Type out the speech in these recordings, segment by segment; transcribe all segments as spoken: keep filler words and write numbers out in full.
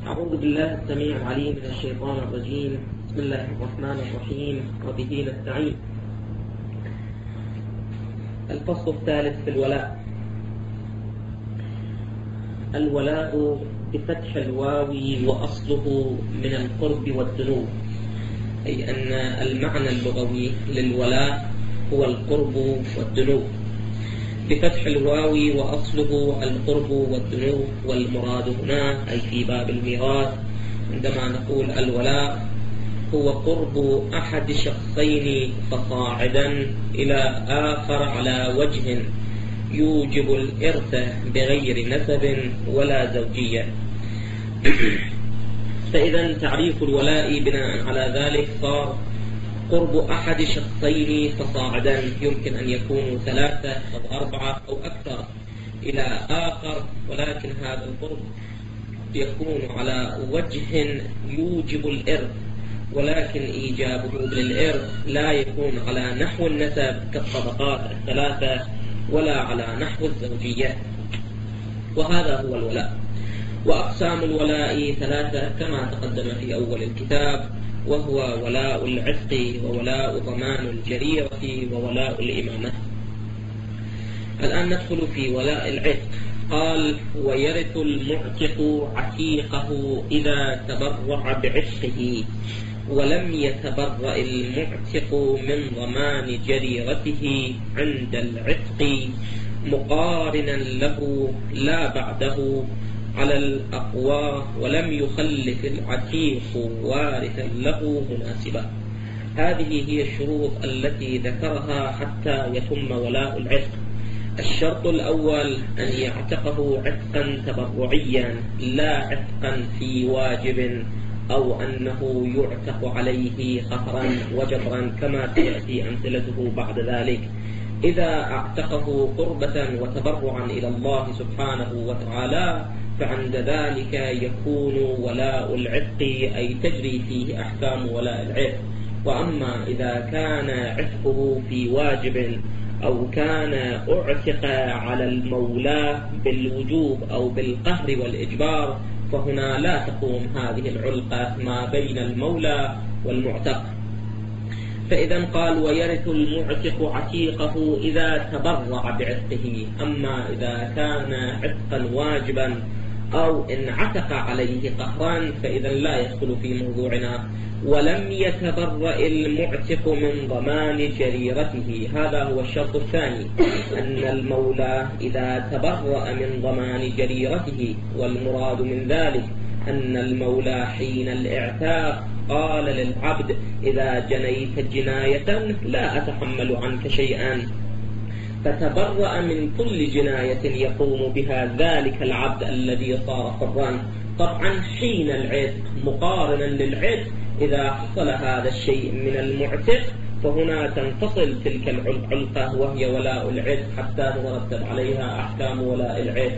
أعوذ بالله السميع العليم من الشيطان الرجيم. بسم الله الرحمن الرحيم، وبه نستعين. الفصل الثالث في الولاء. الولاء بفتح الواو وأصله من القرب والدنو، أي أن المعنى اللغوي للولاء هو القرب والدنو بفتح الواو وأصله القرب والدنو. والمراد هنا أي في باب الميراث عندما نقول الولاء هو قرب أحد شخصين فصاعدا إلى آخر على وجه يوجب الإرث بغير نسب ولا زوجية. فإذا تعريف الولاء بناء على ذلك صار قرب أحد شخصين فصاعدا، يمكن أن يكونوا ثلاثة أو أربعة أو أكثر إلى آخر، ولكن هذا القرب يكون على وجه يوجب الإرث، ولكن إيجابه للإرث لا يكون على نحو النسب كالطبقات الثلاثة ولا على نحو الزوجية. وهذا هو الولاء. وأقسام الولاء ثلاثة كما تقدم في أول الكتاب، وهو ولاء العتق وولاء ضمان الجريرة وولاء الإمامة. الآن ندخل في ولاء العتق. قال: ويرث المعتق عتيقه إذا تبرع بعتقه، ولم يتبرأ المعتق من ضمان جريرته عند العتق مقارنا له لا بعده على الأقوى، ولم يخلف العتيق وارثا له مناسبا. هذه هي الشروط التي ذكرها حتى يتم ولاء العتق. الشرط الأول أن يعتقه عتقا تبرعيا لا عتقا في واجب، أو أنه يعتق عليه قهرا وجبرا كما تأتي أمثلته بعد ذلك. إذا اعتقه قربة وتبرعا إلى الله سبحانه وتعالى فعند ذلك يكون ولاء العتق، أي تجري فيه أحكام ولاء العتق. وأما إذا كان عتقه في واجب أو كان أعتق على المولى بالوجوب أو بالقهر والإجبار فهنا لا تقوم هذه العلقة ما بين المولى والمعتق. فإذا قال: ويرث المعتق عتيقه إذا تبرع بعتقه. أما إذا كان عتقا واجبا أو إن عتق عليه قهرا فإذا لا يدخل في موضوعنا. ولم يتبرأ المعتق من ضمان جريرته، هذا هو الشرط الثاني، أن المولى إذا تبرأ من ضمان جريرته. والمراد من ذلك أن المولى حين الاعتاق قال للعبد: إذا جنيت جناية لا أتحمل عنك شيئا، فتبرأ من كل جناية يقوم بها ذلك العبد الذي صار حرا. طبعا حين العتق مقارنا للعتق إذا حصل هذا الشيء من المعتق فهنا تنفصل تلك العلقة وهي ولاء العتق حتى تترتب عليها أحكام ولاء العتق.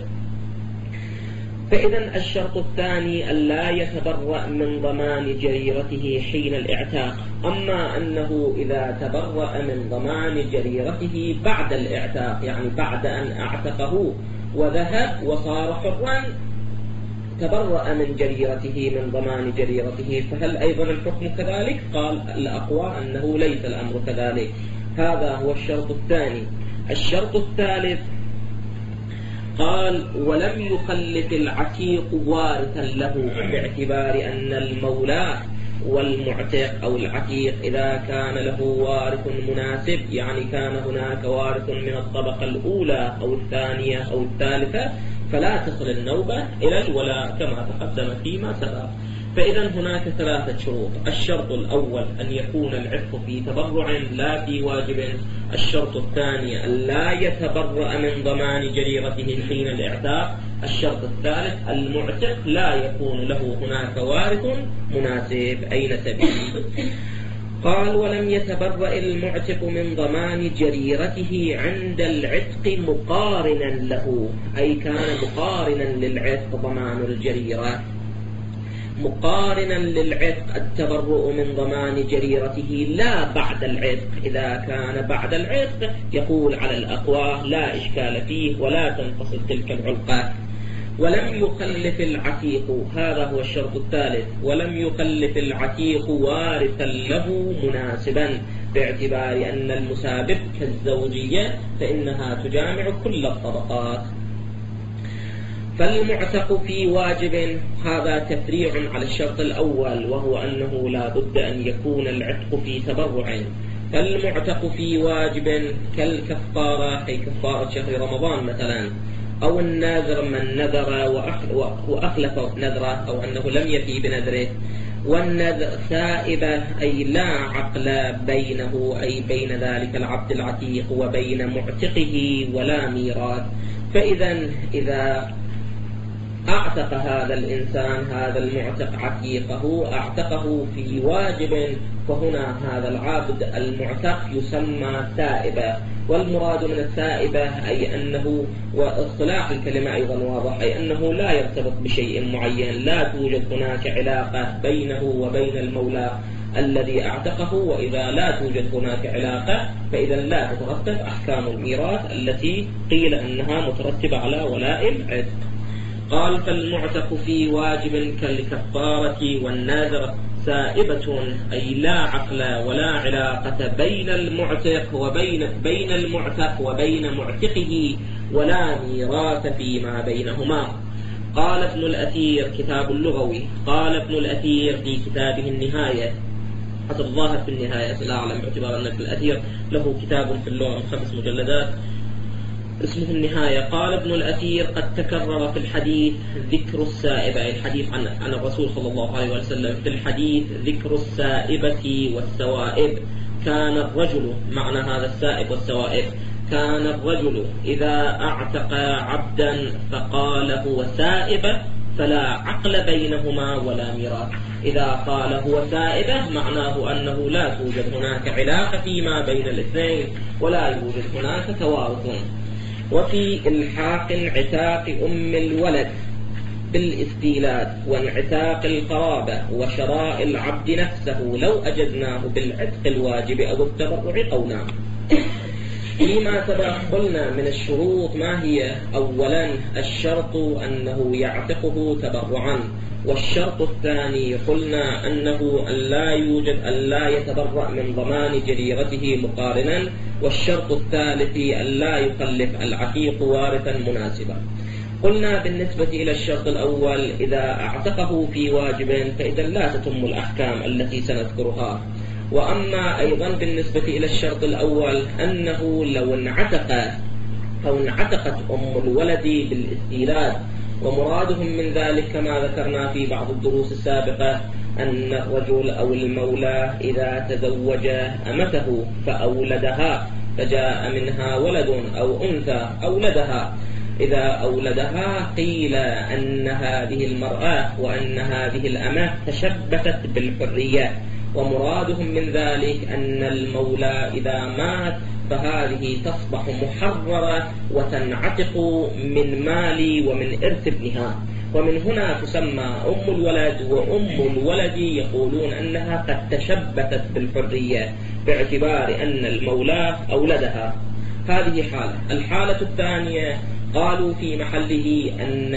فإذا الشرط الثاني ألا يتبرأ من ضمان جريرته حين الاعتاق. أما أنه إذا تبرأ من ضمان جريرته بعد الاعتاق، يعني بعد أن اعتقه وذهب وصار حرا تبرأ من جريرته من ضمان جريرته، فهل أيضا الحكم كذلك؟ قال: الأقوى أنه ليس الأمر كذلك. هذا هو الشرط الثاني. الشرط الثالث قال: ولم يخلف العتيق وارثا له، باعتبار أن المولى والمعتق أو العتيق إذا كان له وارث مناسب، يعني كان هناك وارث من الطبقة الأولى أو الثانية أو الثالثة، فلا تصل النوبة إلى الولاء كما تقدم فيما سبق. فإذا هناك ثلاثة شروط. الشرط الأول أن يكون العتق في تبرع لا في واجب. الشرط الثاني أن لا يتبرأ من ضمان جريرته حين الاعتاق. الشرط الثالث المعتق لا يكون له هناك وارث مناسب أي نسبه. قال: ولم يتبرأ المعتق من ضمان جريرته عند العتق مقارنا له، أي كان مقارنا للعتق ضمان الجريرة، مقارنا للعتق التبرؤ من ضمان جريرته لا بعد العتق. إذا كان بعد العتق يقول على الأقوى لا إشكال فيه ولا تنفصل تلك العلقة. ولم يخلف العتيق، هذا هو الشرط الثالث، ولم يخلف العتيق وارثا له مناسبا، باعتبار أن المسابق كالزوجية فإنها تجامع كل الطبقات. فالمعتق في واجب، هذا تفريع على الشرط الأول، وهو أنه لا بد أن يكون العتق في تبرع. فالمعتق في واجب كالكفارة، أي كفارة شهر رمضان مثلا، أو النذر من نذر وأخلف نذره أو أنه لم يفي بنذره. والنذر سائبة، أي لا عقل بينه، أي بين ذلك العبد العتيق وبين معتقه، ولا ميراث. فإذا إذا أعتق هذا الإنسان هذا المعتق عتيقه، أعتقه في واجب، فهنا هذا العبد المعتق يسمى سائبة. والمراد من السائبة أي أنه، واصطلاح الكلمة أيضا واضح، أي أنه لا يرتبط بشيء معين، لا توجد هناك علاقة بينه وبين المولى الذي أعتقه. وإذا لا توجد هناك علاقة فإذا لا تترتب أحكام الميراث التي قيل أنها مترتبة على ولاء العتق. قال: فالمعتق في واجب كالكفارة والنذر سائبة، أي لا عقل ولا علاقة بين المعتق وبين بين المعتق وبين معتقه، ولا ميراث فيما بينهما. قال ابن الأثير، كتاب اللغوي، قال ابن الأثير في كتابه النهاية، حسب الظاهر في النهاية، لا أعلم باعتبار أن ابن الأثير له كتاب في اللغة من خمس مجلدات اسمه النهاية. قال ابن الأثير: قد تكرر في الحديث ذكر السائبة، أي الحديث عن عن الرسول صلى الله عليه وسلم، في الحديث ذكر السائبة والسوائب. كان الرجل، معنى هذا السائب والسوائب، كان الرجل إذا أعتق عبدا فقال هو سائبة فلا عقل بينهما ولا ميراث. إذا قال هو سائبة معناه أنه لا توجد هناك علاقة فيما بين الاثنين، ولا يوجد هناك توارث. وفي الحاق انعتاق أم الولد بالاستيلاد، وانعتاق القرابة، وشراء العبد نفسه لو أجزناه بالعتق الواجب أو التبرع قولا. فيما سبق قلنا من الشروط ما هي؟ أولا الشرط أنه يعتقه تبرعا، والشرط الثاني قلنا أنه أن لا يوجد أن لا يتبرع من ضمان جريرته مقارنا، والشرط الثالث أن لا يخلف العتيق وارثا مناسبا. قلنا بالنسبة إلى الشرط الأول إذا أعتقه في واجب فإذا لا تتم الأحكام التي سنذكرها. وأما أيضا بالنسبة إلى الشرط الأول أنه لو انعتق أو انعتقت أم الولد بالاستيلاد، ومرادهم من ذلك كما ذكرنا في بعض الدروس السابقة أن الرجل أو المولى إذا تزوج أمته فأولدها فجاء منها ولد أو أنثى أولدها، إذا أولدها قيل أن هذه المرأة وأن هذه الأمة تشبثت بالحرية، ومرادهم من ذلك أن المولى إذا مات فهذه تصبح محررة وتنعتق من مال ومن إرث ابنها. ومن هنا تسمى أم الولد، وأم الولد يقولون أنها قد تشبثت بالحرية باعتبار أن المولى أولدها. هذه حالة. الحالة الثانية قالوا في محله أن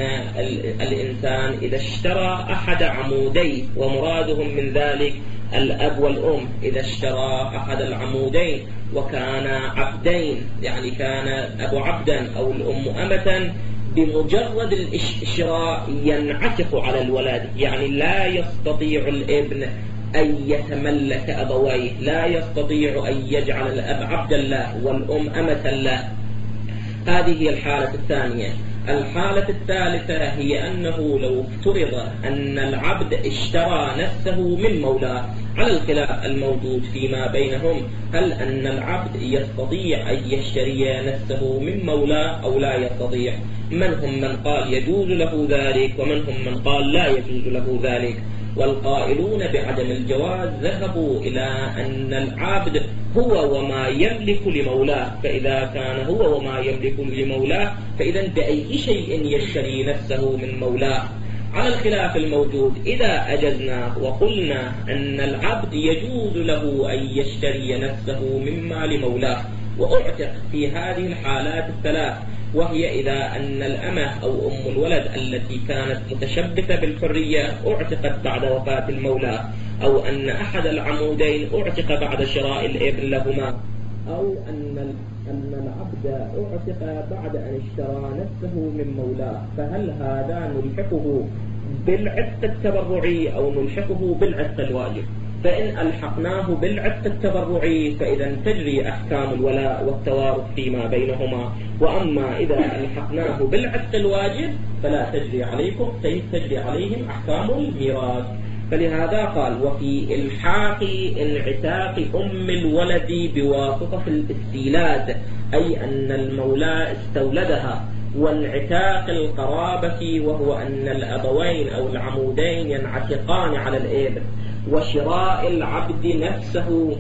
الإنسان إذا اشترى أحد عمودين، ومرادهم من ذلك الأب والأم، إذا اشترى أحد العمودين وكان عبدين، يعني كان أبو عبدا أو الأم أمة، بمجرد الشراء ينعتق على الولد، يعني لا يستطيع الابن أن يتملك أبويه، لا يستطيع أن يجعل الأب عبدا له والأم أمة له. هذه هي الحالة الثانية. الحالة الثالثة هي أنه لو افترض أن العبد اشترى نفسه من مولاه، على الخلاف الموجود فيما بينهم، هل أن العبد يستطيع أن يشتري نفسه من مولاه أو لا يستطيع؟ من هم من قال يجوز له ذلك، ومن هم من قال لا يجوز له ذلك. والقائلون بعدم الجواز ذهبوا إلى أن العبد هو وما يملك لمولاه، فإذا كان هو وما يملك لمولاه فإذا بأي شيء يشتري نفسه من مولاه، على الخلاف الموجود. إذا أجزنا وقلنا أن العبد يجوز له أن يشتري نفسه مما لمولاه وأعتق في هذه الحالات الثلاث، وهي إذا أن الأمة أو أم الولد التي كانت متشبثة بالحرية أعتقت بعد وفاة المولى، أو أن أحد العمودين أعتق بعد شراء الإبن لهما، أو أن أن العبد أعتق بعد أن اشترى نفسه من مولاه، فهل هذا نلحقه بالعتق التبرعي أو نلحقه بالعتق الواجب؟ فإن ألحقناه بالعتق التبرعي فإذا تجري أحكام الولاء والتوارث فيما بينهما، وأما إذا ألحقناه بالعتق الواجب فلا تجري عليكم تجري عليهم أحكام الميراث. فلهذا قال: وفي إلحاق انعتاق أم الولد بواسطة الاستيلاد، أي أن المولى استولدها، وانعتاق القرابة وهو أن الأبوين أو العمودين ينعتقان على الإبن، وشراء العبد نفسه.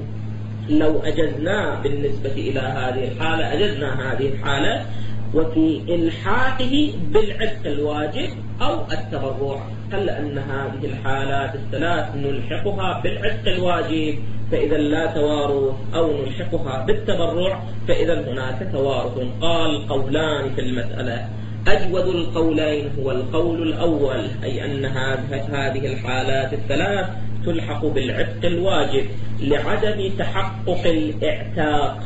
لو أجزنا بالنسبة إلى هذه الحالة أجزنا هذه الحالة، وفي إلحاقه بالعتق الواجب أو التبرع، هل أن هذه الحالات الثلاث نلحقها بالعتق الواجب فإذا لا توارث، أو نلحقها بالتبرع فإذا هناك توارث؟ قال: قولان في المسألة، أجود القولين هو القول الأول، أي أن هذه الحالات الثلاث تلحق بالعتق الواجب لعدم تحقق الإعتاق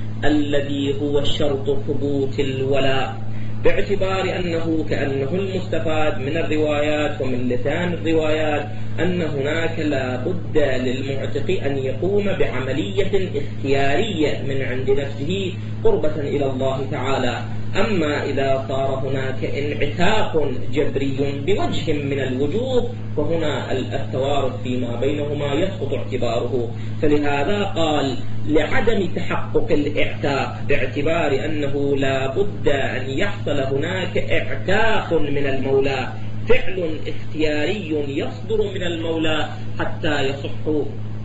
الذي هو شرط ثبوت الولاء، باعتبار أنه كأنه المستفاد من الروايات ومن لسان الروايات أن هناك لا بد للمعتق أن يقوم بعملية اختيارية من عند نفسه قربة إلى الله تعالى. أما إذا صار هناك انعتاق جبري بوجه من الوجوه فهنا التوارث فيما بينهما يسقط اعتباره. فلهذا قال: لعدم تحقق الإعتاق، باعتبار أنه لا بد أن يحصل هناك اعتاق من المولى، فعل اختياري يصدر من المولى حتى يصح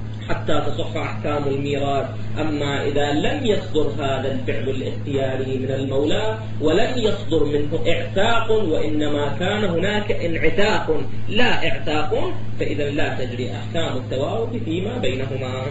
حتى تصح أحكام الميراث. أما إذا لم يصدر هذا الفعل الاختياري من المولى ولم يصدر منه اعتاق، وإنما كان هناك انعتاق لا اعتاق، فإذا لا تجري أحكام التوارث فيما بينهما.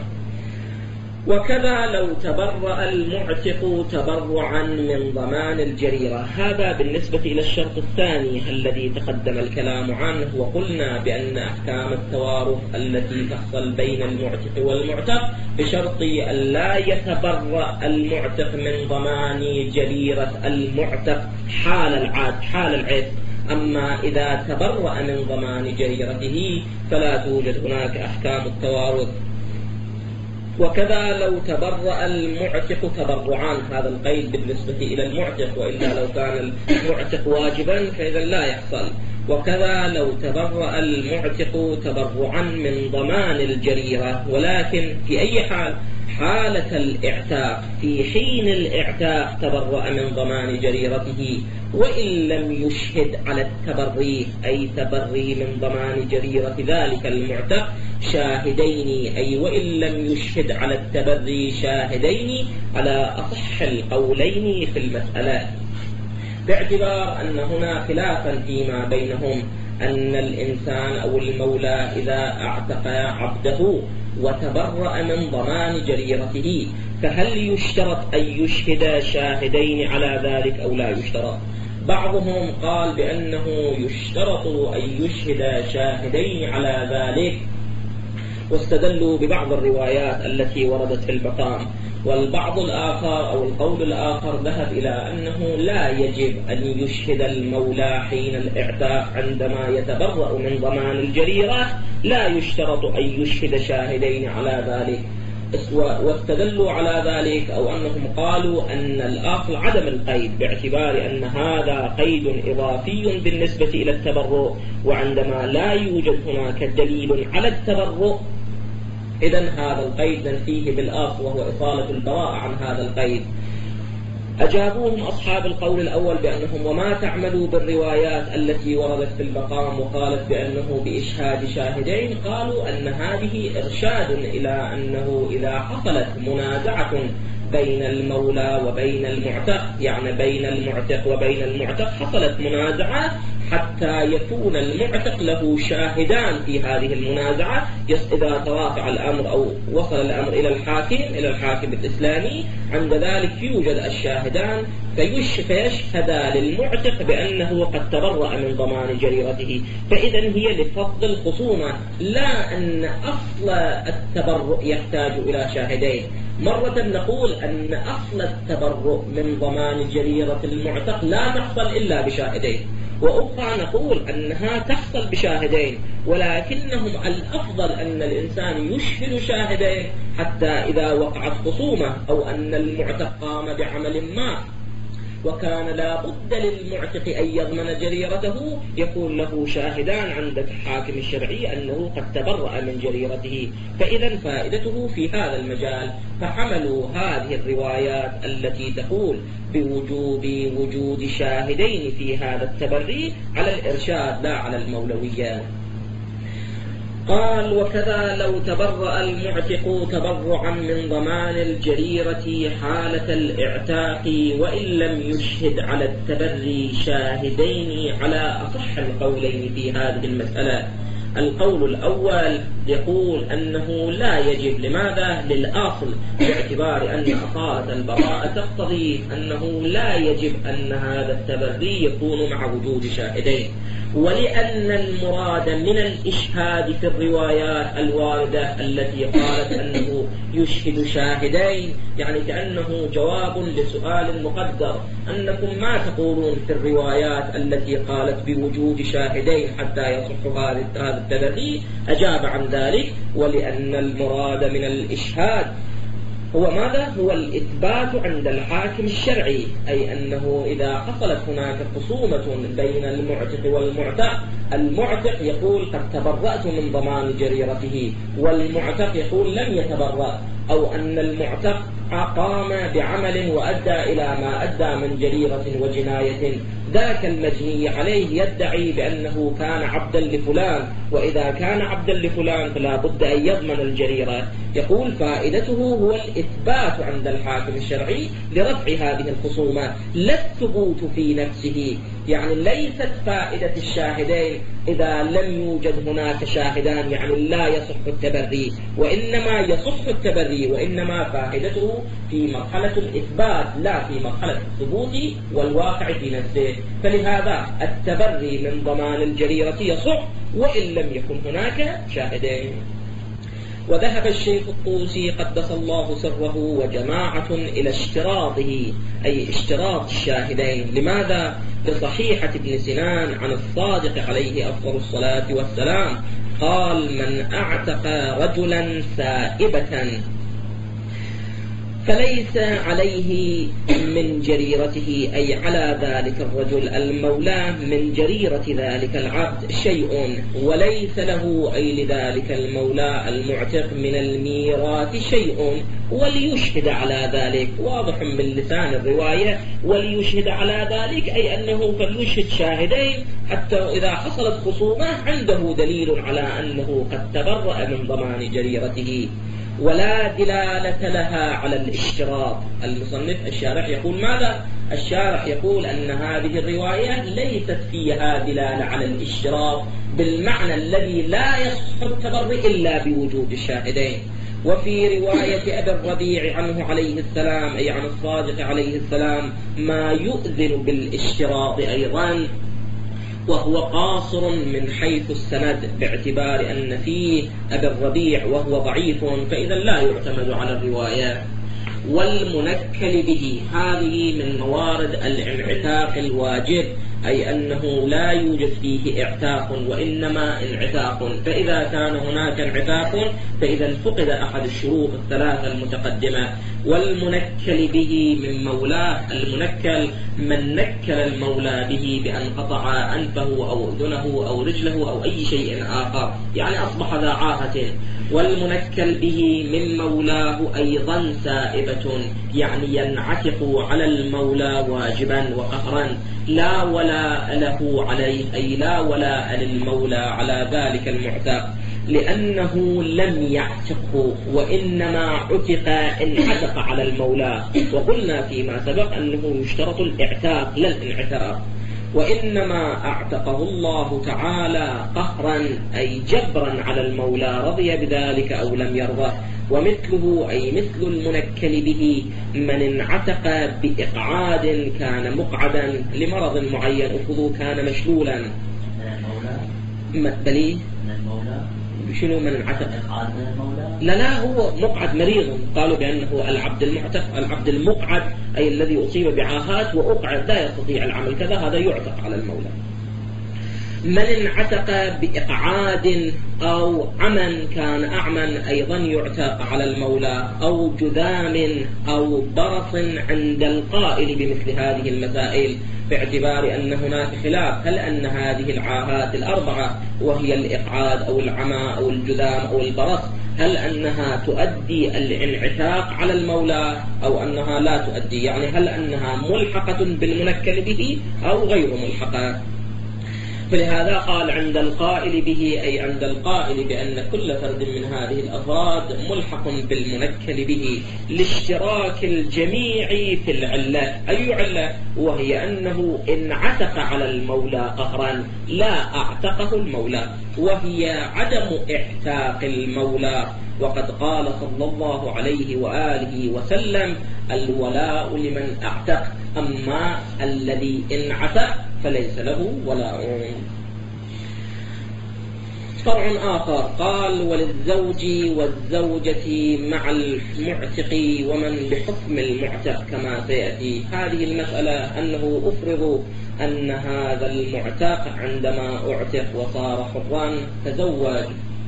وكذا لو تبرأ المعتق تبرعا من ضمان الجريرة. هذا بالنسبة إلى الشرط الثاني الذي تقدم الكلام عنه، وقلنا بأن أحكام التوارث التي تحصل بين المعتق والمعتق بشرط أن لا يتبرأ المعتق من ضمان جريرة المعتق حال العاد حال العتق. أما إذا تبرأ من ضمان جريرته فلا توجد هناك أحكام التوارث. وكذا لو تبرأ المعتق تبرعان، هذا القيد بالنسبة إلى المعتق، وإلا لو كان المعتق واجبا فإذا لا يحصل. وكذا لو تبرأ المعتق تبرعا من ضمان الجريرة، ولكن في أي حال؟ حالة الإعتاق، في حين الإعتاق تبرأ من ضمان جريرته، وإن لم يشهد على التبري، أي تبري من ضمان جريرة ذلك المعتق شاهدين، أي وإن لم يشهد على التبري شاهدين على أصح القولين في المسألة، باعتبار أن هنا خلافا فيما بينهم، أن الإنسان أو المولى إذا اعتق عبده وتبرأ من ضمان جريرته فهل يشترط أن يشهد شاهدين على ذلك أو لا يشترط؟ بعضهم قال بأنه يشترط أن يشهد شاهدين على ذلك، واستدلوا ببعض الروايات التي وردت في البقام. والبعض الآخر أو القول الآخر ذهب إلى أنه لا يجب أن يشهد المولى حين الإعتاق عندما يتبرأ من ضمان الجريرة، لا يشترط أن يشهد شاهدين على ذلك. واستدلوا على ذلك أو أنهم قالوا أن الأصل عدم القيد، باعتبار أن هذا قيد إضافي بالنسبة إلى التبرؤ، وعندما لا يوجد هناك دليل على التبرؤ إذن هذا القيد ننفيه بالأصل، وهو إصالة البراءة عن هذا القيد. أجابوهم أصحاب القول الأول بأنهم وما تعملوا بالروايات التي وردت في البقام وقالت بأنه بإشهاد شاهدين، قالوا أن هذه إرشاد إلى أنه إذا حصلت منازعة بين المولى وبين المعتق، يعني بين المعتق وبين المعتق حصلت منازعة، حتى يكون المعتق له شاهدان في هذه المنازعة. إذا ترافع الأمر أو وصل الأمر إلى الحاكم إلى الحاكم الإسلامي، عند ذلك يوجد الشاهدان فيشهد للمعتق بأنه قد تبرأ من ضمان جريرته. فإذا هي لفض الخصومة، لا أن أصل التبرؤ يحتاج إلى شاهدين. مرة نقول أن أصل التبرؤ من ضمان جريرة المعتق لا تحصل إلا بشاهدين، وأخرى نقول أنها تحصل بشاهدين، ولكنهم الأفضل أن الإنسان يشهد شاهدين حتى إذا وقعت خصومة أو أن المعتق قام بعمل ما وكان لا بد للمعتق أن يضمن جريرته، يكون له شاهدان عند الحاكم الشرعي أنه قد تبرأ من جريرته. فإذا فائدته في هذا المجال. فحملوا هذه الروايات التي تقول بوجوب وجود شاهدين في هذا التبري على الإرشاد لا على المولوية. قال: وكذا لو تبرأ المعتق تبرعا من ضمان الجريرة حالة الاعتاق وإن لم يشهد على التبري شاهدين على أصح القولين في هذه المسألة. القول الأول يقول أنه لا يجب. لماذا؟ للأصل، باعتبار أن أصالة البراءة تقتضي أنه لا يجب أن هذا التبري يكون مع وجود شاهدين، ولأن المراد من الإشهاد في الروايات الواردة التي قالت أنه يشهد شاهدين يعني كأنه جواب لسؤال مقدر، أنكم ما تقولون في الروايات التي قالت بوجود شاهدين حتى يصح هذا التبري؟ أجاب عن ذلك: ولأن المراد من الإشهاد هو ماذا؟ هو الإثبات عند الحاكم الشرعي، أي أنه إذا حصلت هناك خصومة بين المعتق والمعتق، المعتق يقول قد تبرأت من ضمان جريرته، والمعتق يقول لم يتبرأ، أو أن المعتق قام بعمل وأدى إلى ما أدى من جريرة وجناية، ذاك المجني عليه يدعي بأنه كان عبدا لفلان، وإذا كان عبدا لفلان فلا بد أن يضمن الجريرة. يقول فائدته هو الإثبات عند الحاكم الشرعي لرفع هذه الخصومة، لا الثبوت في نفسه. يعني ليست فائدة الشاهدين إذا لم يوجد هناك شاهدان يعني لا يصح التبري، وإنما يصح التبري، وإنما فائدته في مرحلة الإثبات لا في مرحلة الثبوت والواقع في نفسه. فلهذا التبري من ضمان الجريرة يصح وإن لم يكن هناك شاهدين. وذهب الشيخ الطوسي قدس الله سره وجماعة إلى اشتراطه، أي اشتراط الشاهدين. لماذا؟ لصحيحة ابن سنان عن الصادق عليه أفضل الصلاة والسلام قال: من أعتق رجلا سائبة فليس عليه من جريرته، أي على ذلك الرجل المولى من جريرة ذلك العبد شيء، وليس له أي لذلك المولى المعتق من الميراث شيء، وليشهد على ذلك. واضح من لسان الرواية وليشهد على ذلك، أي أنه فليشهد شاهدين حتى إذا حصلت خصومة عنده دليل على أنه قد تبرأ من ضمان جريرته. ولا دلالة لها على الاشتراط. المصنف الشارح يقول ماذا؟ الشارح يقول أن هذه الرواية ليست فيها دلالة على الاشتراط بالمعنى الذي لا يصح التبرئ إلا بوجود الشاهدين. وفي رواية أبي الربيع عنه عليه السلام، أي عن الصادق عليه السلام، ما يؤذن بالاشتراط أيضا، وهو قاصر من حيث السند باعتبار أن فيه أبي الربيع وهو ضعيف، فإذا لا يعتمد على الرواية. والمنكل به، هذه من موارد الانعتاق الواجب، أي أنه لا يوجد فيه اعتاق وإنما انعتاق، فإذا كان هناك انعتاق فإذا فقد أحد الشروط الثلاثة المتقدمة. والمنكل به من مولاه، المنكل من نكل المولى به بأن قطع أنفه أو أذنه أو رجله أو أي شيء آخر، يعني أصبح ذا عاهة. والمنكل به من مولاه أيضا سائبة، يعني ينعتق على المولى واجبا وقهرا، لا ولاء له عليه، أي لا ولاء للمولى على ذلك المعتق، لأنه لم يعتقه وإنما عتق إن عتق على المولى. وقلنا فيما سبق أنه يشترط الإعتاق لا الانعتاق. وإنما أعتقه الله تعالى قهرا أي جبرا على المولى، رضي بذلك أو لم يرضى. ومثله أي مثل المنكل به من انعتق بإقعاد كان مقعدا لمرض معين، أخذه كان مشلولا. بلي شنو من انعتق؟ لا لا هو مقعد مريض، قالوا بأنه العبد المعتق العبد المقعد أي الذي أصيب بعاهات وأقعد لا يستطيع العمل كذا، هذا يعتق على المولى. من انعتق بإقعاد أو عمى كان أعمى أيضا يعتق على المولى، أو جذام أو برص عند القائل بمثل هذه المسائل، باعتبار أن هناك خلاف هل أن هذه العاهات الأربعة وهي الإقعاد أو العمى أو الجذام أو البرص هل أنها تؤدي الانعتاق على المولى أو أنها لا تؤدي، يعني هل أنها ملحقة بالمنكل به أو غير ملحقة. فلهذا قال عند القائل به أي عند القائل بأن كل فرد من هذه الأفراد ملحق بالمنكل به لاشتراك الجميع في العلة. أي علة؟ وهي أنه انعتق على المولى قهرا لا أعتقه المولى، وهي عدم اعتاق المولى. وقد قال صلى الله عليه وآله وسلم الولاء لمن اعتق، أما الذي انعتق فليس له ولاء. فرع آخر قال وللزوج والزوجة مع المعتق ومن بحكم المعتق كما سيأتي. هذه المسألة أنه أفرض أن هذا المعتق عندما أعتق وصار حرا تزوج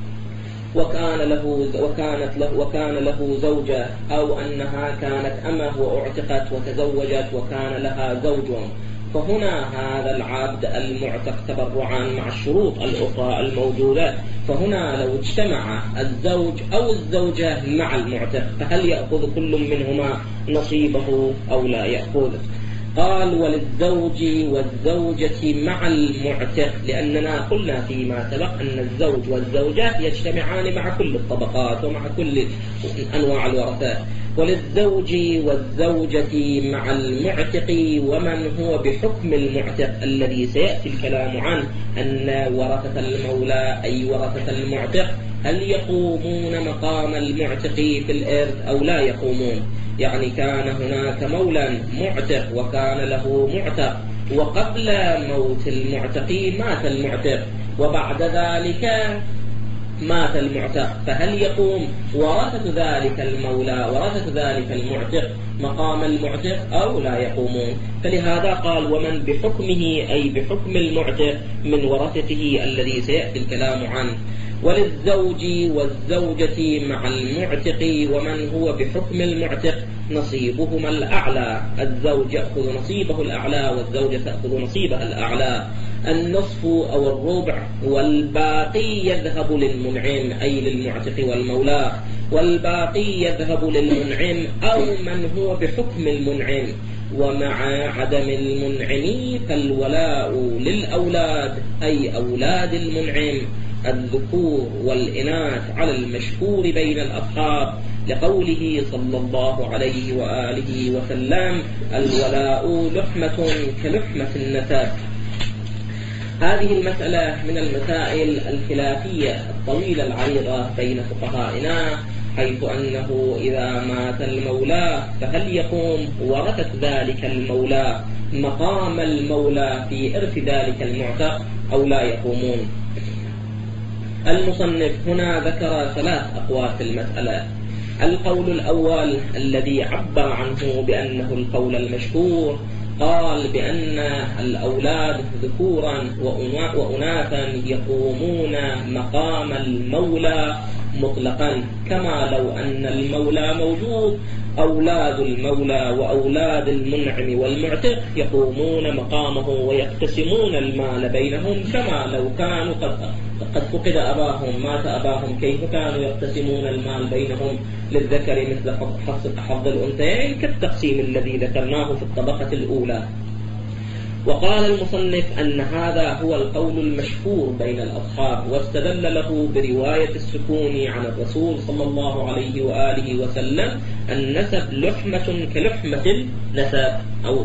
وكان له وكانت له وكان له زوجة، أو أنها كانت أمه وأعتقت وتزوجت وكان لها زوج، فهنا هذا العبد المعتق تبرعا مع الشروط الأخرى الموجودة، فهنا لو اجتمع الزوج أو الزوجة مع المعتق فهل يأخذ كل منهما نصيبه أو لا يأخذ؟ قال وللزوج والزوجة مع المعتق، لأننا قلنا فيما سبق أن الزوج والزوجة يجتمعان مع كل الطبقات ومع كل أنواع الورثات. وللزوج والزوجة مع المعتق ومن هو بحكم المعتق الذي سيأتي الكلام عنه، أن ورثة المولى أي ورثة المعتق هل يقومون مقام المعتق في الإرث أو لا يقومون؟ يعني كان هناك مولى معتق وكان له معتق، وقبل موت المعتق مات المعتق، وبعد ذلك مات المعتق، فهل يقوم ورثة ذلك المولى ورثة ذلك المعتق مقام المعتق أو لا يقومون؟ فلهذا قال ومن بحكمه أي بحكم المعتق من ورثته الذي سيأتي الكلام عنه. وللزوج والزوجة مع المعتق ومن هو بحكم المعتق نصيبهما الأعلى، الزوج يأخذ نصيبه الأعلى والزوجة تأخذ نصيبها الأعلى، النصف أو الربع، والباقي يذهب للمنعم أي للمعتق والمولى، والباقي يذهب للمنعم أو من هو بحكم المنعم. ومع عدم المنعم فالولاء للأولاد أي أولاد المنعم الذكور والإناث على المشهور بين الأصحاب، لقوله صلى الله عليه وآله وسلم الولاء لحمة كلحمة النسب. هذه المسألة من المسائل الخلافية الطويلة العريضة بين فقهائنا، حيث أنه إذا مات المولى فهل يقوم ورثة ذلك المولى مقام المولى في إرث ذلك المعتق أو لا يقومون؟ المصنف هنا ذكر ثلاث أقوال في المسألة. القول الأول الذي عبر عنه بأنه القول المشهور، قال بأن الأولاد ذكورا وأناثا يقومون مقام المولى مطلقا، كما لو أن المولى موجود أولاد المولى وأولاد المنعم والمعتق يقومون مقامه ويقتسمون المال بينهم، كما لو كانوا قد قد فقد أباهم مات أباهم كيف كانوا يقتسمون المال بينهم للذكر مثل حظ الأنثيين كالتقسيم الذي ذكرناه في الطبقة الأولى. وقال المصنف أن هذا هو القول المشهور بين الأصحاب، واستدل له برواية السكون عن الرسول صلى الله عليه وآله وسلم النسب لحمة كلحمة النسب أو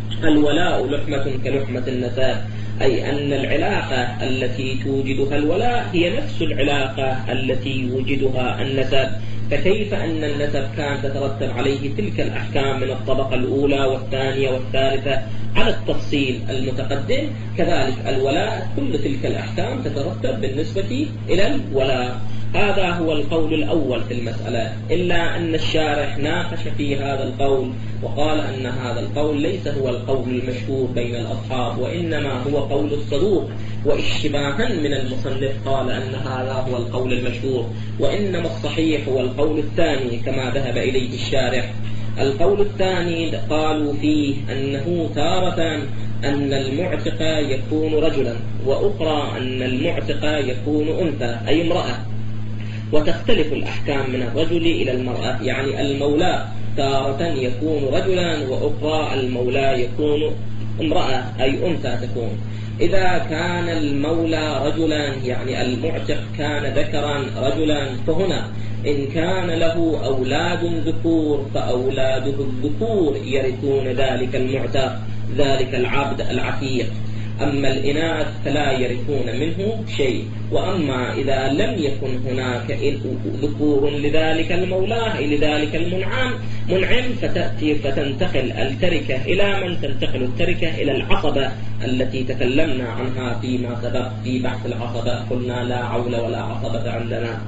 الولاء لحمة كلحمة النسب، أي أن العلاقة التي توجدها الولاء هي نفس العلاقة التي يوجدها النسب. فكيف أن النسب كان تترتب عليه تلك الأحكام من الطبقة الأولى والثانية والثالثة على التفصيل المتقدم، كذلك الولاء كل تلك الأحكام تترتب بالنسبة إلى الولاء. هذا هو القول الأول في المسألة، إلا أن الشارح ناقش في هذا القول وقال أن هذا القول ليس هو القول المشهور بين الأصحاب، وإنما هو قول الصدوق، واشتباها من المصنف قال أن هذا هو القول المشهور، وإنما الصحيح هو القول الثاني كما ذهب إليه الشارح. القول الثاني قالوا فيه أنه تارة أن المعتق يكون رجلا، وأخرى أن المعتق يكون أنثى أي امرأة، وتختلف الأحكام من الرجل إلى المرأة، يعني المولى تارة يكون رجلا وأخرى المولى يكون امرأة أي أنثى تكون. إذا كان المولى رجلا يعني المعتق كان ذكرا رجلا، فهنا إن كان له أولاد ذكور فأولاده الذكور يرثون ذلك المعتق ذلك العبد العتيق، أما الإناث فلا يرثون منه شيء. وأما إذا لم يكن هناك ذكور لذلك المولى لذلك المنعم منعم فتأتي فتنتقل التركة إلى من تنتقل التركة إلى العصبة التي تكلمنا عنها فيما سبق في بحث العصبة، قلنا لا عول ولا عصبة عندنا.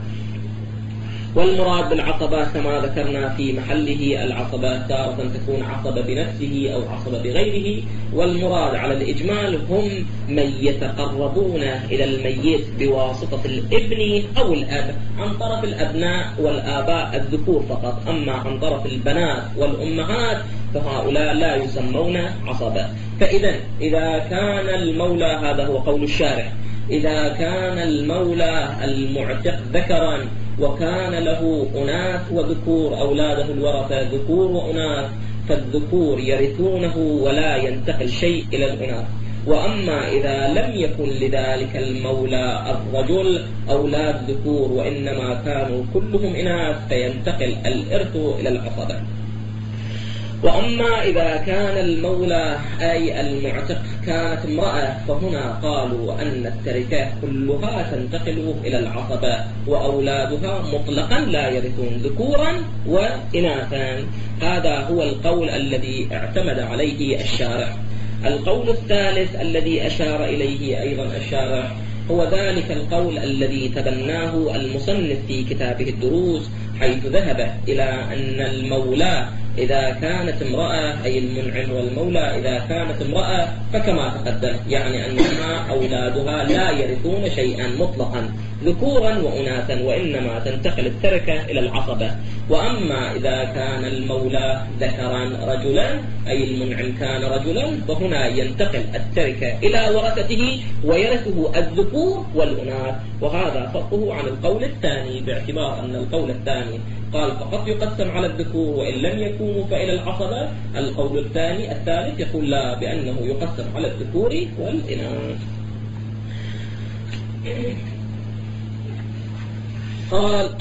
والمراد بالعصبة كما ذكرنا في محله العصبة تارة تكون عصبة بنفسه أو عصبة بغيره، والمراد على الإجمال هم من يتقربون إلى الميت بواسطة الابن أو الأب عن طرف الأبناء والآباء الذكور فقط، أما عن طرف البنات والأمهات فهؤلاء لا يسمون عصبة. فإذا إذا كان المولى، هذا هو قول الشارح، إذا كان المولى المعتق ذكرا وكان له أناث وذكور، أولاده الورثة ذكور وأناث، فالذكور يرثونه ولا ينتقل شيء إلى الأناث. وأما إذا لم يكن لذلك المولى الرجل أولاد ذكور وإنما كانوا كلهم إناث فينتقل الإرث إلى العصبة. وأما إذا كان المولى أي المعتق كانت امرأة، فهنا قالوا أن التركة كلها تنتقل إلى العصبة، وأولادها مطلقا لا يرثون ذكورا وإناثا. هذا هو القول الذي اعتمد عليه الشارح. القول الثالث الذي أشار إليه أيضا الشارح هو ذلك القول الذي تبناه المصنف في كتابه الدروس، حيث ذهب إلى أن المولى إذا كانت امرأة أي المنعم والمولى إذا كانت امرأة فكما تقدم، يعني أنها أولادها لا يرثون شيئا مطلقا ذكورا وأناثا، وإنما تنتقل التركة إلى العصبة. وأما إذا كان المولى ذكرا رجلا أي المنعم كان رجلا، فهنا ينتقل التركة إلى ورثته ويرثه الذكور والأناث. وهذا فرقه عن القول الثاني، باعتبار أن القول الثاني قال فقط يقسم على الذكور وإن لم يكونوا فإلى العصبة. القول الثاني الثالث يقول لا، بأنه يقسم على الذكور والإناث. قال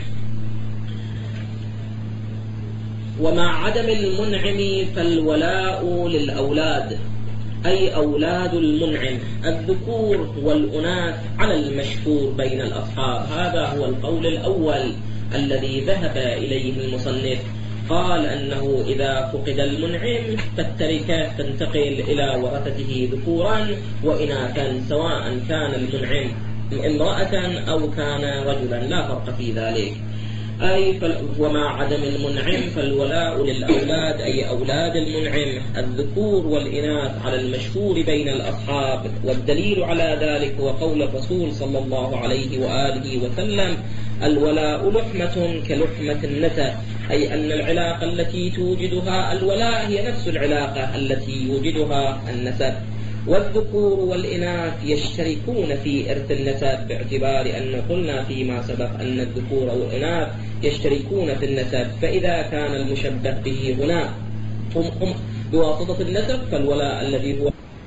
ومع عدم المنعم فالولاء للأولاد أي أولاد المنعم الذكور والأناث على المشهور بين الأصحاب. هذا هو القول الأول الذي ذهب إليه المصنف، قال أنه إذا فقد المنعم فالتركة تنتقل إلى ورثته ذكورا وإناثا، سواء كان المنعم امرأة أو كان رجلا لا فرق في ذلك. أي ومع عدم المنعم فالولاء للأولاد أي أولاد المنعم الذكور والإناث على المشهور بين الأصحاب. والدليل على ذلك هو قول الرسول صلى الله عليه وآله وسلم الولاء لحمة كلحمة النسب، أي أن العلاقة التي توجدها الولاء هي نفس العلاقة التي يوجدها النسب. والذكور والإناث يشتركون في إرث النسب، باعتبار أن قلنا فيما سبق أن الذكور والإناث يشتركون في النسب، فإذا كان المشبه به هنا هم هم بواسطة النسب فالولاء الذي هو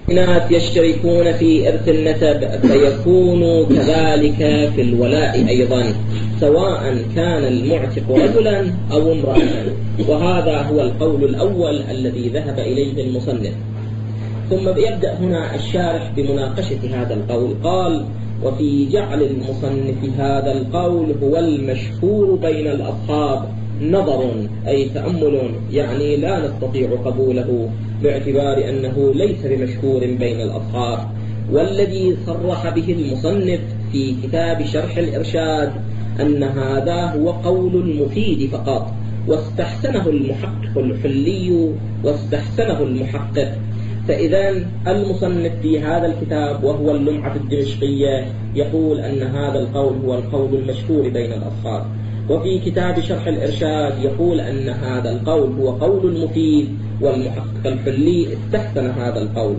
الناس يشتركون في إرث النسب فيكون كذلك في الولاء أيضا، سواء كان المعتق رجلا أو امرأة. وهذا هو القول الأول الذي ذهب إليه المصنف. ثم يبدأ هنا الشارح بمناقشة هذا القول. قال: وفي جعل المصنف هذا القول هو المشهور بين الأصحاب نظر، أي تأمل، يعني لا نستطيع قبوله باعتبار أنه ليس بمشهور بين الأصحاب. والذي صرح به المصنف في كتاب شرح الإرشاد أن هذا هو قول المفيد فقط، واستحسنه المحقق الحلي واستحسنه المحقق. فإذا المصنف في هذا الكتاب وهو اللمعة الدمشقية يقول أن هذا القول هو القول المشهور بين الأصحاب، وفي كتاب شرح الإرشاد يقول أن هذا القول هو قول المفيد، والمحقق الحلي استحسن هذا القول.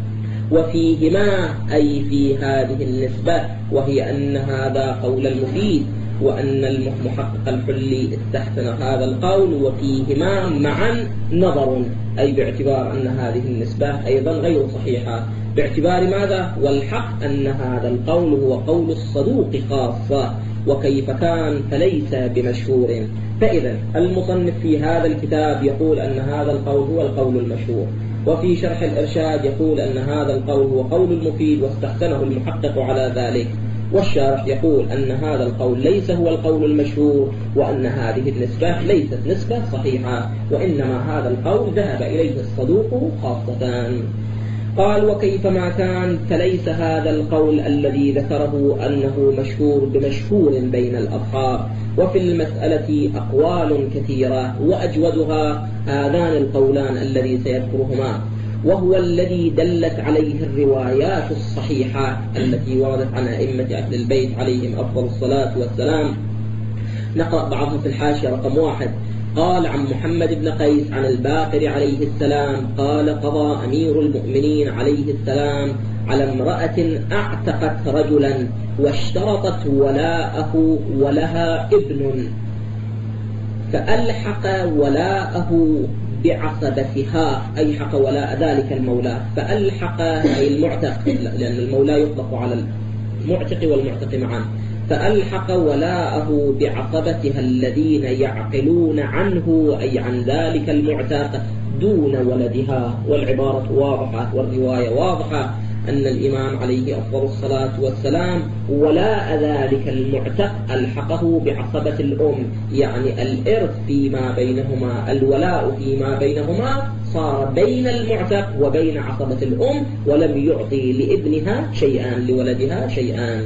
وفيهما أي في هذه النسبة، وهي أن هذا قول المفيد وأن المحقق الحلي استحسن هذا القول، وفيهما معا نظر، أي باعتبار أن هذه النسبة أيضا غير صحيحة. باعتبار ماذا؟ والحق أن هذا القول هو قول الصدوق خاصة، وكيف كان فليس بمشهور. فإذا المصنف في هذا الكتاب يقول أن هذا القول هو القول المشهور، وفي شرح الإرشاد يقول أن هذا القول هو قول المفيد واستحسنه المحقق على ذلك، والشارح يقول أن هذا القول ليس هو القول المشهور، وأن هذه النسبة ليست نسبة صحيحة، وإنما هذا القول ذهب إليه الصدوق خاصة. قال: وكيفما كان فليس هذا القول الذي ذكره أنه مشهور بمشهور بين الأصحاب. وفي المسألة أقوال كثيرة، وأجودها هذان القولان الذي سيذكرهما، وهو الذي دلت عليه الروايات الصحيحة التي وردت عن أئمة أهل البيت عليهم أفضل الصلاة والسلام. نقرأ بعضها في الحاشية رقم واحد. قال: عن محمد بن قيس عن الباقر عليه السلام قال: قضى أمير المؤمنين عليه السلام على امرأة اعتقت رجلا واشترطت ولاءه ولها ابن، فألحق ولاءه بعصبتها، أي حق ولاء ذلك المولى. فألحق أي المعتق، لأن المولى يطلق على المعتق والمعتق معا. فألحق ولاءه بعصبتها الذين يعقلون عنه، أي عن ذلك المعتق دون ولدها. والعبارة واضحة والرواية واضحة أن الإمام عليه أفضل الصلاة والسلام ولاء ذلك المعتق ألحقه بعصبة الأم، يعني الإرث فيما بينهما، الولاء فيما بينهما صار بين المعتق وبين عصبة الأم، ولم يعطي لابنها شيئا، لولدها شيئا.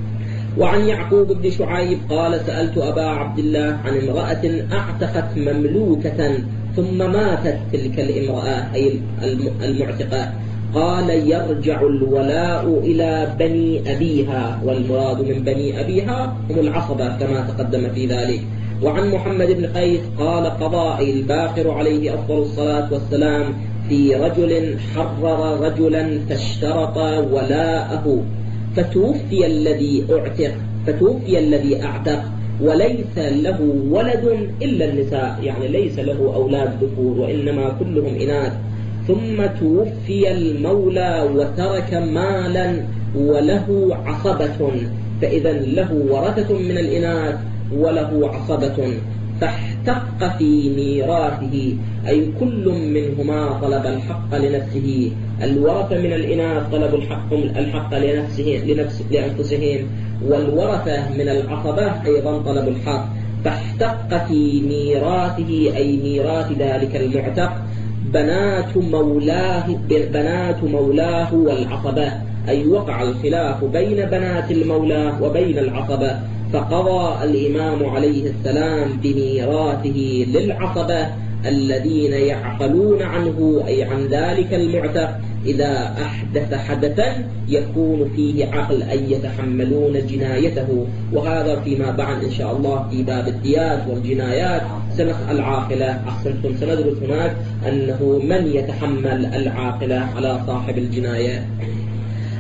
وعن يعقوب بن شعيب قال: سألت أبا عبد الله عن امرأة اعتقت مملوكة ثم ماتت تلك الامرأة أي المعتقة، قال: يرجع الولاء إلى بني أبيها، والمراد من بني أبيها هم العصبة كما تقدم في ذلك. وعن محمد بن قيس قال: قضى الباقر عليه أفضل الصلاة والسلام في رجل حرر رجلا فاشترط ولاءه، فتوفي الذي أعتق فتوفي الذي أعتق وليس له ولد إلا النساء، يعني ليس له أولاد ذكور وإنما كلهم إناث. ثم توفي المولى وترك مالا وله عصبة، فإذا له ورثة من الإناث وله عصبة، فاحتق في ميراثه، أي كل منهما طلب الحق لنفسه. الورثة من الإناث طلبوا الحق الحق لنفسه لنفس لأنفسهم، والورثة من العصبة أيضا طلبوا الحق. فاحتق في ميراثه، أي ميراث ذلك المعتق، بنات مولاه بنات مولاه والعصبة، أي وقع الخلاف بين بنات المولى وبين العصبة. فقضى الإمام عليه السلام بميراثه للعصبة الذين يعقلون عنه، أي عن ذلك المعتق، إذا أحدث حدثا يكون فيه عقل، أي يتحملون جنايته. وهذا فيما بعد إن شاء الله في باب الديات والجنايات سنسأل العاقلة، أحسنتم سندرس هناك أنه من يتحمل العاقلة على صاحب الجناية.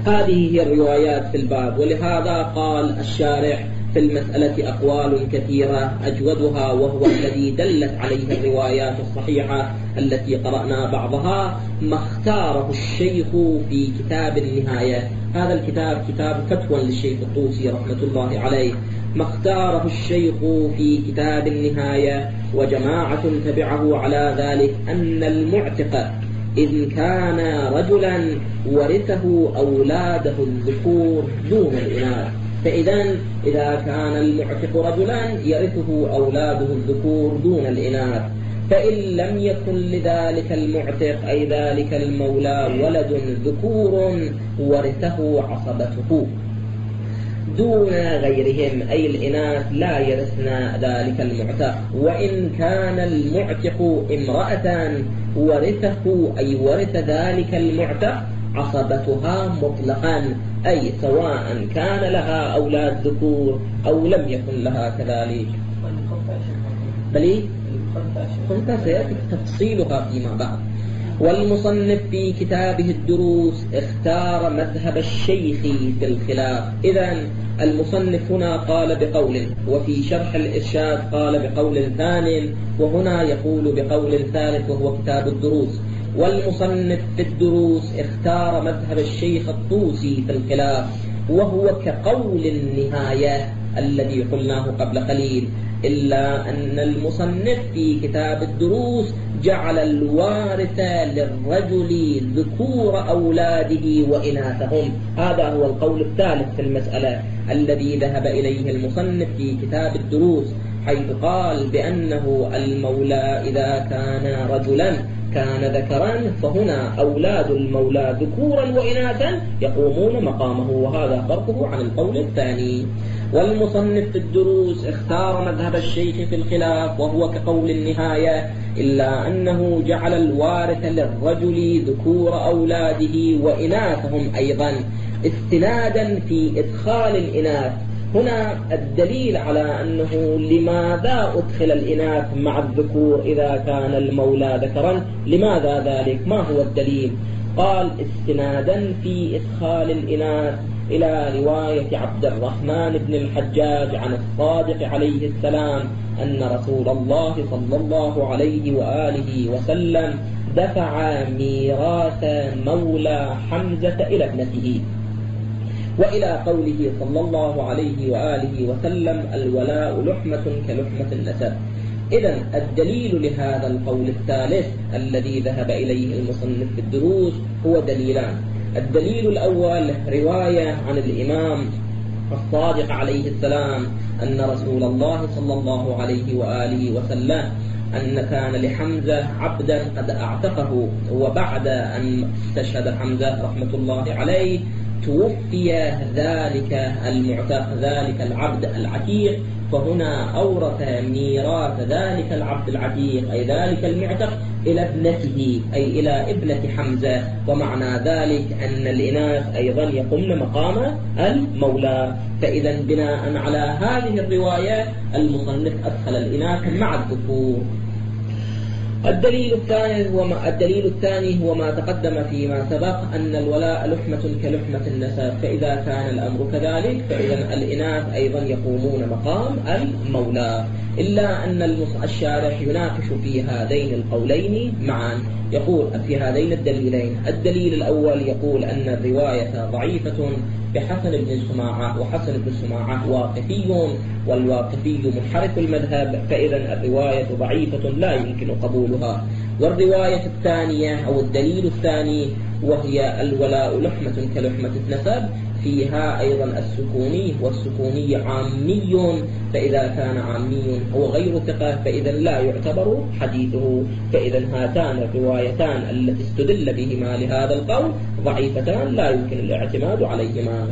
هذه هي الروايات في الباب. ولهذا قال الشارح في المسألة أقوال كثيرة أجودها وهو الذي دلت عليه الروايات الصحيحة التي قرأنا بعضها ما اختاره الشيخ في كتاب النهاية. هذا الكتاب كتاب فتوى للشيخ الطوسي رحمة الله عليه. ما اختاره الشيخ في كتاب النهاية وجماعة تبعه على ذلك أن المعتق إن كان رجلا ورثه أولاده الذكور دون الإناث. فإذا إذا كان المعتق رجلا يرثه أولاده الذكور دون الإناث. فإن لم يكن لذلك المعتق أي ذلك المولى ولد ذكور ورثه عصبته دون غيرهم أي الإناث لا يرثن ذلك المعتق. وإن كان المعتق امرأة ورثه أي ورث ذلك المعتق عصبتها مطلقا أي سواء كان لها أولاد ذكور أو لم يكن لها كذلك. بل كنت سيأتي تفصيلها فيما بعد. والمصنف في كتابه الدروس اختار مذهب الشيخ في الخلاف. إذن المصنف هنا قال بقول، وفي شرح الإرشاد قال بقول ثانٍ، وهنا يقول بقول ثالث وهو كتاب الدروس. والمصنف في الدروس اختار مذهب الشيخ الطوسي في الخلاف وهو كقول النهاية الذي قلناه قبل قليل، إلا أن المصنف في كتاب الدروس جعل الوارث للرجل ذكور أولاده وإناثهم. هذا هو القول الثالث في المسألة الذي ذهب إليه المصنف في كتاب الدروس، حيث قال بأنه المولى إذا كان رجلا كان ذكرا فهنا أولاد المولى ذكورا وإناثا يقومون مقامه، وهذا فرقه عن القول الثاني. والمصنف في الدروس اختار مذهب الشيخ في الخلاف وهو كقول النهاية، إلا أنه جعل الوارث للرجل ذكور أولاده وإناثهم أيضا استنادا في إدخال الإناث. هنا الدليل على أنه لماذا أدخل الإناث مع الذكور إذا كان المولى ذكرا، لماذا ذلك؟ ما هو الدليل؟ قال استنادا في إدخال الإناث إلى رواية عبد الرحمن بن الحجاج عن الصادق عليه السلام أن رسول الله صلى الله عليه وآله وسلم دفع ميراث مولى حمزة إلى ابنته، وإلى قوله صلى الله عليه وآله وسلم الولاء لحمة كلحمة النسب. إذن الدليل لهذا القول الثالث الذي ذهب إليه المصنف في الدروس هو دليلان. الدليل الأول رواية عن الإمام الصادق عليه السلام أن رسول الله صلى الله عليه وآله وسلم أن كان لحمزة عبدا قد أعتقه، وبعد أن استشهد حمزة رحمة الله عليه توفي ذلك المعتق ذلك العبد العتيق، فهنا أورث ميراث ذلك العبد العتيق أي ذلك المعتق إلى ابنته أي إلى ابنة حمزة. ومعنى ذلك أن الإناث أيضا يقومن مقام المولى. فإذا بناء على هذه الرواية المصنف أدخل الإناث مع الذكور. الدليل الثاني هو ما الدليل الثاني هو ما تقدم فيما سبق أن الولاء لحمة كلحمة النسب، فإذا كان الأمر كذلك فإذا الإناث أيضا يقومون مقام المولى. إلا أن الشارح يناقش في هذين القولين معا، يقول في هذين الدليلين. الدليل الأول يقول أن الرواية ضعيفة بحسن بن سماعة، وحسن بن سماعة واقفي والواقفي منحرف المذهب، فإذا الرواية ضعيفة لا يمكن قبولها. والرواية الثانية أو الدليل الثاني وهي الولاء لحمة كلحمة النسب فيها أيضا السكوني، والسكوني عامي، فإذا كان عامي هو غير ثقة فإذا لا يعتبر حديثه. فإذا هاتان الروايتان التي استدل بهما لهذا القول ضعيفتان لا يمكن الاعتماد عليهما.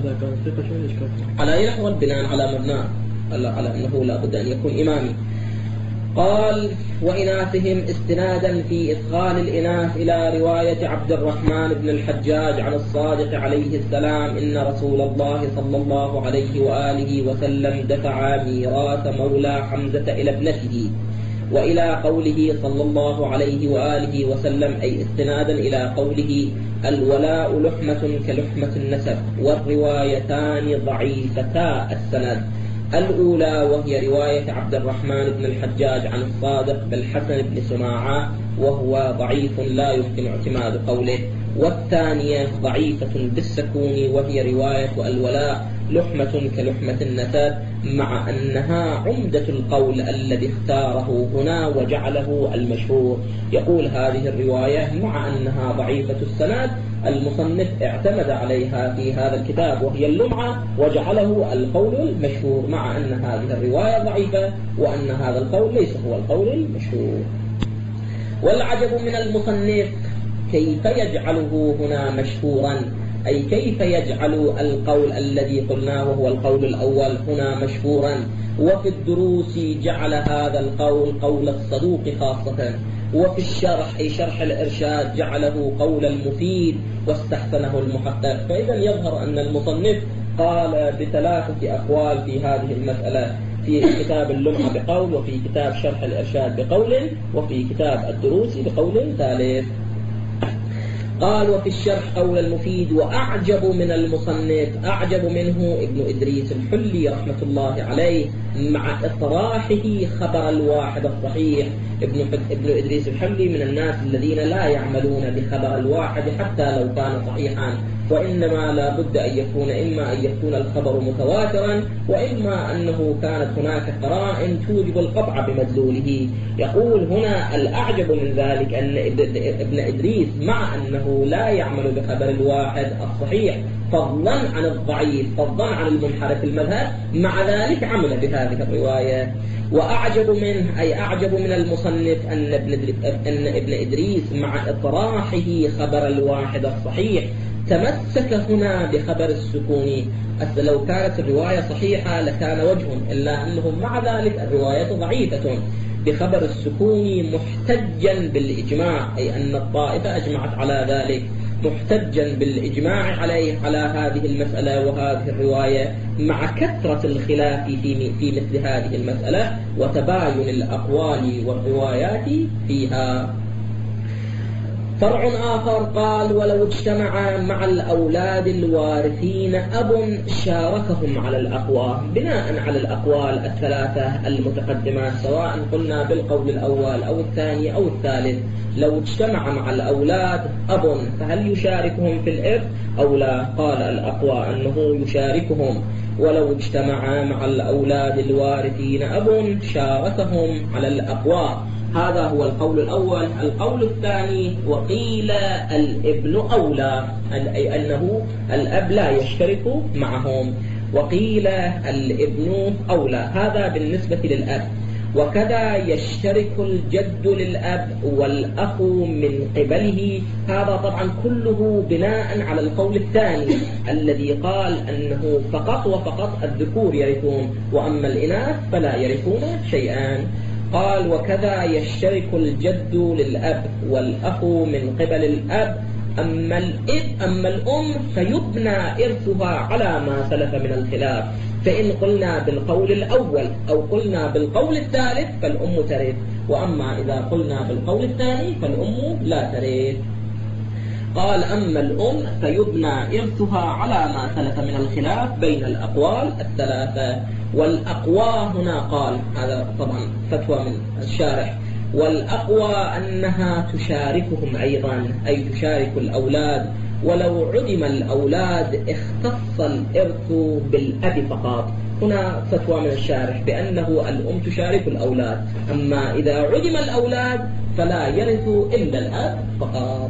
على يحول بناء على مبنى على أنه لا بد أن يكون إمامي. قال وإناثهم استنادا في إدخال الإناث إلى رواية عبد الرحمن بن الحجاج عن الصادق عليه السلام إن رسول الله صلى الله عليه وآله وسلم دفع ميراث مولى حمزة إلى ابنته. وإلى قوله صلى الله عليه وآله وسلم، أي استنادا إلى قوله: الولاء لحمة كلحمة النسب. والروايتان ضعيفتا السند. الأولى وهي رواية عبد الرحمن بن الحجاج عن الصادق بالحسن بن سماعة، وهو ضعيف لا يمكن اعتماد قوله. والثانية ضعيفة بالسكون، وهي رواية الولاء لحمة كلحمة النسب، مع أنها عمدة القول الذي اختاره هنا وجعله المشهور. يقول هذه الرواية مع أنها ضعيفة السند، المصنف اعتمد عليها في هذا الكتاب وهي اللمعة، وجعله القول المشهور، مع أن هذه الرواية ضعيفة وأن هذا القول ليس هو القول المشهور. والعجب من المصنف كيف يجعله هنا مشهورا، أي كيف يجعل القول الذي قلناه هو القول الأول هنا مشهورا، وفي الدروس جعل هذا القول قول الصدوق خاصة، وفي الشرح أي شرح الإرشاد جعله قول المفيد واستحسنه المحقق. فإذا يظهر أن المصنف قال بثلاثة أقوال في هذه المسألة، في كتاب اللمعة بقول، وفي كتاب شرح الإرشاد بقول، وفي كتاب الدروس بقول ثالث. قال: وفي الشرح قول المفيد. وأعجب من المصنف أعجب منه ابن إدريس الحلي رحمة الله عليه، مع إطراحه خبر الواحد الصحيح. ابن ابن إدريس الحلي من الناس الذين لا يعملون بخبر الواحد حتى لو كان صحيحا، وإنما لا بد أن يكون إما أن يكون الخبر متواترا، وإما أنه كانت هناك قرائن توجب القطع بمدلوله. يقول هنا الأعجب من ذلك أن ابن إدريس مع أنه لا يعمل بخبر الواحد الصحيح فضلا عن الضعيف، فضلا عن المنحرف المذهب، مع ذلك عمل بهذه الرواية. وأعجب منه أي أعجب من المصنف أن ابن أن ابن إدريس مع إطراحه خبر الواحد الصحيح تمسك هنا بخبر السكون. لو كانت الرواية صحيحة لكان وجه، إلا أنه مع ذلك الرواية ضعيفة بخبر السكون، محتجا بالإجماع، أي أن الطائفة أجمعت على ذلك، محتجا بالإجماع عليه على هذه المسألة وهذه الرواية، مع كثرة الخلاف في في مثل هذه المسألة وتباين الأقوال والروايات فيها. فرع آخر قال: ولو اجتمع مع الأولاد الوارثين أب شاركهم على الأقوال، بناء على الأقوال الثلاثة المتقدمة، سواء قلنا بالقول الأول أو الثاني أو الثالث. لو اجتمع مع الأولاد أب فهل يشاركهم في الإرث أو لا؟ قال الأقوى أنه يشاركهم. ولو اجتمع مع الأولاد الوارثين أب شاركهم على الأقوى. هذا هو القول الأول. القول الثاني: وقيل الابن أولى، أي أنه الأب لا يشترك معهم. وقيل الابن أولى، هذا بالنسبة للأب. وكذا يشترك الجد للأب والأخ من قبله. هذا طبعا كله بناء على القول الثاني الذي قال أنه فقط وفقط الذكور يرثون، وأما الإناث فلا يرثون شيئا. قال: وكذا يشترك الجد للأب والأخ من قبل الأب. أما الإب أما الأم فيبنى إرثها على ما سلف من الخلاف، فإن قلنا بالقول الأول أو قلنا بالقول الثالث فالأم ترث، وأما إذا قلنا بالقول الثاني فالأم لا ترث. قال: أما الأم فيبنى إرثها على ما سلف من الخلاف بين الأقوال الثلاثة. والأقوى هنا قال، هذا طبعا فتوى من الشارح، والأقوى أنها تشاركهم أيضا، أي تشارك الأولاد. ولو عدم الأولاد اختص الإرث بالأب فقط. هنا فتوى من الشارح بأنه الأم تشارك الأولاد، أما إذا عدم الأولاد فلا يرث إلا الأب فقط.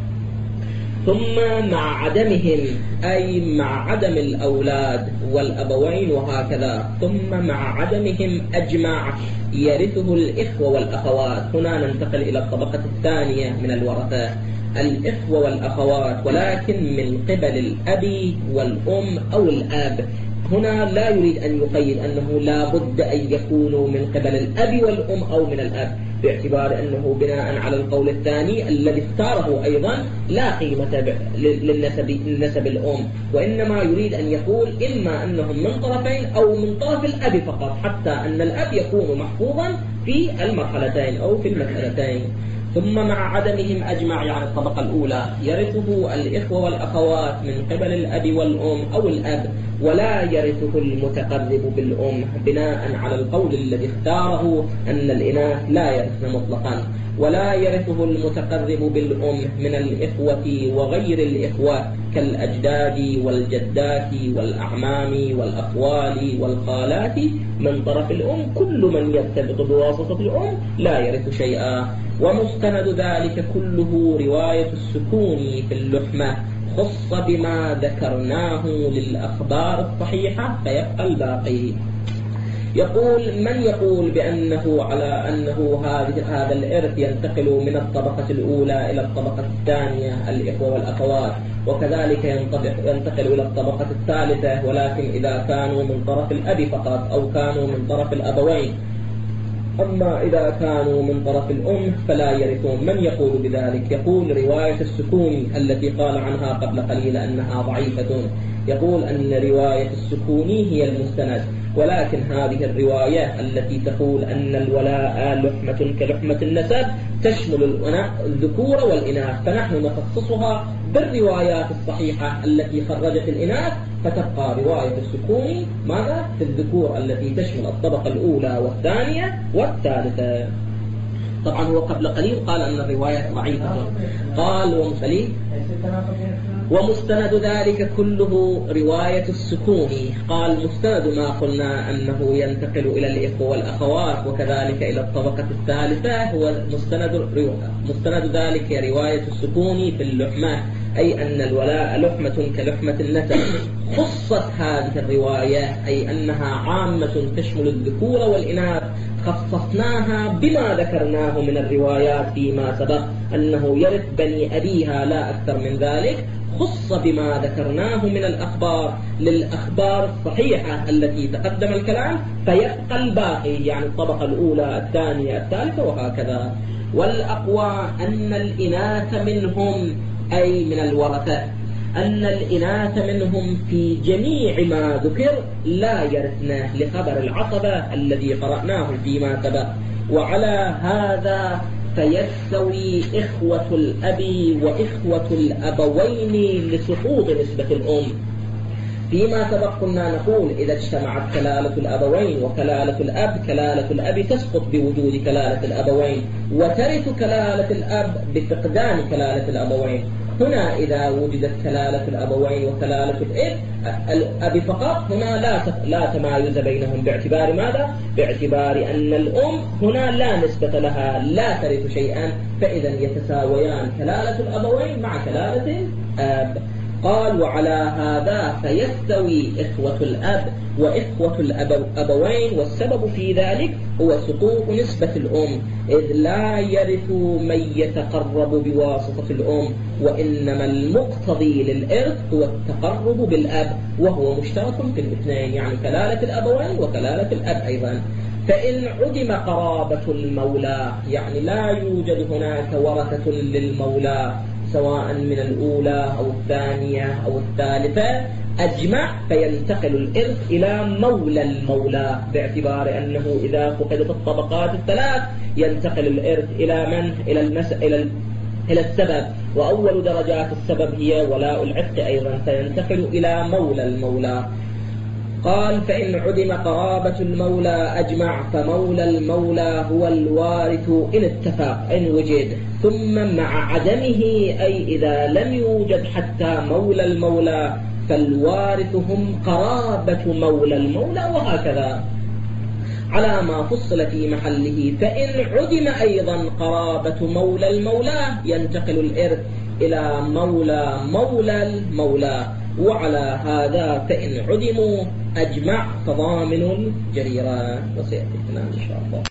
ثم مع عدمهم، أي مع عدم الأولاد والأبوين وهكذا، ثم مع عدمهم أجمع يرثه الإخوة والأخوات. هنا ننتقل إلى الطبقة الثانية من الورثة، الإخوة والأخوات، ولكن من قبل الأب والأم أو الأب. هنا لا يريد أن يقيد أنه لا بد أن يكونوا من قبل الأب والأم أو من الأب، باعتبار أنه بناء على القول الثاني الذي اختاره أيضا لا قيمة للنسب للنسب الأم، وإنما يريد أن يقول إما أنهم من طرفين أو من طرف الأب فقط، حتى أن الأب يكون محفوظا في المرحلتين أو في المسألتين. ثم مع عدمهم أجمع، يعني الطبقة الأولى يرثه الإخوة والأخوات من قبل الأب والأم أو الأب، ولا يرثه المتقرب بالأم بناء على القول الذي اختاره أن الإناث لا يرثن مطلقا، ولا يرثه المتقرب بالأم من الإخوة وغير الإخوة كالأجداد والجدات والأعمام والأخوال والخالات من طرف الأم، كل من يرتبط بواسطة الأم لا يرث شيئا. ومستند ذلك كله رواية السكون في اللحمة، خص بما ذكرناه للأخبار الصحيحة فيبقى الباقي. يقول من يقول بأنه على أنه هذا الإرث ينتقل من الطبقة الأولى إلى الطبقة الثانية الإخوة والأخوات، وكذلك ينتقل إلى الطبقة الثالثة، ولكن إذا كانوا من طرف الأب فقط أو كانوا من طرف الأبوين، أما إذا كانوا من طرف الأم فلا يرثون. من يقول بذلك؟ يقول رواية السكوني التي قال عنها قبل قليل أنها ضعيفة، يقول أن رواية السكوني هي المستند، ولكن هذه الرواية التي تقول أن الولاء لحمة كلحمة النسب تشمل الذكور والإناث، فنحن نخصصها بالروايات الصحيحة التي خرجت الإناث، فتبقى رواية السكوني ماذا؟ في الذكور التي تشمل الطبقة الأولى والثانية والثالثة. طبعا هو قبل قليل قال أن الرواية ضعيفة، قال ومسلي ومستند ذلك كله رواية السكوني. قال مستند ما قلنا أنه ينتقل إلى الإخوة والأخوات وكذلك إلى الطبقة الثالثة، هو مستند مستند ذلك رواية السكوني في اللحمة، أي أن الولاء لحمة كلحمة النسب. خصت هذه الرواية أي أنها عامة تشمل الذكور والإناث، خصصناها بما ذكرناه من الروايات فيما سبق أنه يرث بني أبيها لا أكثر من ذلك، خص بما ذكرناه من الأخبار للأخبار الصحيحة التي تقدم الكلام، فيبقى الباقي يعني الطبقة الأولى الثانية الثالثة وهكذا. والأقوى أن الإناث منهم أي من الورثة أن الإناث منهم في جميع ما ذكر لا يرثنه لخبر العصبة الذي قرأناه فيما سبق. وعلى هذا فيستوي إخوة الأب وإخوة الأبوين لسقوط نسبة الأم. فيما سبق كنا نقول إذا اجتمعت كلالة الأبوين وكلالة الأب، كلالة الأب تسقط بوجود كلالة الأبوين، وترث كلالة الأب بفقدان كلالة الأبوين. هنا إذا وجدت كلالة الأبوين وكلالة الأب الأب فقط، هنا لا لا تمايز بينهم، باعتبار ماذا؟ باعتبار أن الأم هنا لا نسبة لها، لا ترث شيئا، فإذا يتساويان كلالة الأبوين مع كلالة الأب. قال وعلى هذا فيستوي إخوة الأب وإخوة الأبوين، والسبب في ذلك هو سقوط نسبة الأم، إذ لا يرث من يتقرب بواسطة الأم، وإنما المقتضي للإرث هو التقرب بالأب، وهو مشترك في الاثنين، يعني كلالة الأبوين وكلالة الأب أيضا. فإن عدم قرابة المولى، يعني لا يوجد هناك ورثة للمولى سواء من الأولى أو الثانية أو الثالثة، أجمع فينتقل الإرث إلى مولى المولى، باعتبار أنه إذا فقدت الطبقات الثلاث ينتقل الإرث إلى من؟ إلى المس... إلى ال... إلى السبب، وأول درجات السبب هي ولاء العتق أيضا، فينتقل إلى مولى المولى. قال فإن عدم قرابة المولى أجمع، فمولى المولى هو الوارث إن اتفق إن وجد، ثم مع عدمه أي إذا لم يوجد حتى مولى المولى فالوارث هم قرابة مولى المولى، وهكذا على ما فصل في محله. فإن عدم أيضا قرابة مولى المولى ينتقل الإرث إلى مولى مولى المولى، وعلى هذا فإن عدموا أجمع تضامن الجريران. وسيأتي الكلام إن شاء الله.